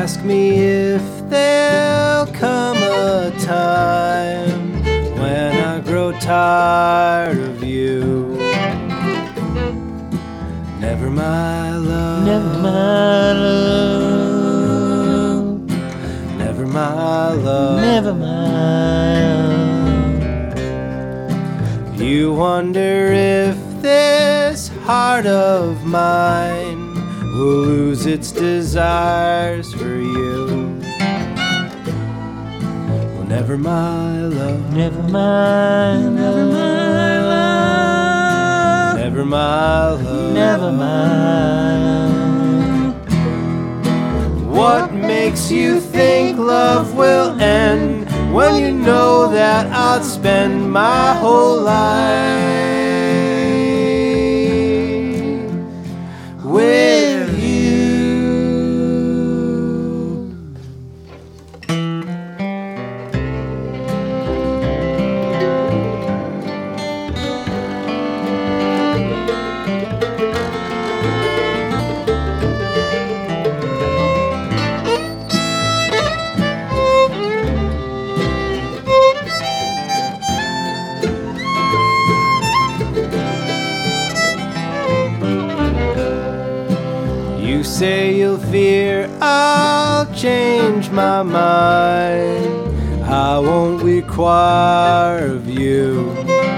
ask me if there'll come a time when I grow tired of you. Never my love, never my love, never my love, never my love. You wonder if this heart of mine will lose its desires for you. Well, never my love, Never my love, never my love, never my love. What makes you think love will end when you know that I'd spend my whole life with you? You say you'll fear I'll change my mind. I won't require of you.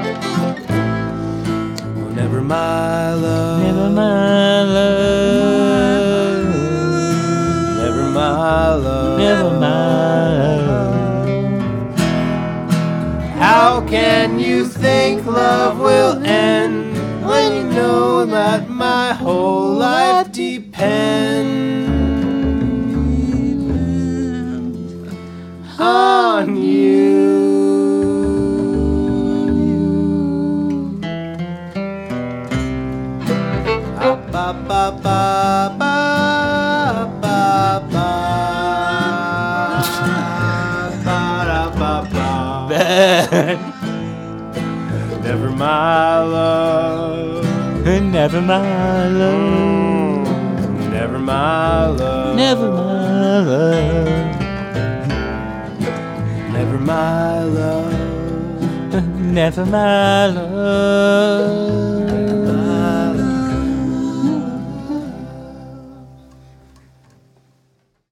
Well, never my love, Never my love, never my love, never my love. How can you think love will end when you know that my whole life depends on you? Ba ba ba ba ba ba ba ba. Never my love, Never my love, never my love, never my love, never my love. never my love.